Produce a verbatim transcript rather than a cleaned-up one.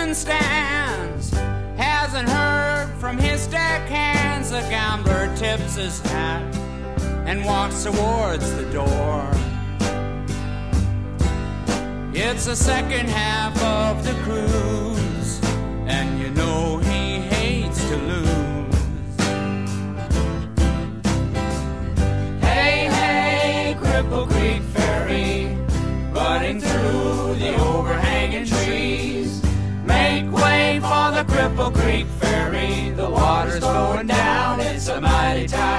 captain stands, hasn't heard from his deckhands. The gambler tips his hat and walks towards the door. It's the second half of the cruise, and you know he hates to lose. Hey, hey, Cripple Creek Ferry, running through the overhanging trees. Make way for the Cripple Creek Ferry, the water's going down, it's a mighty tide.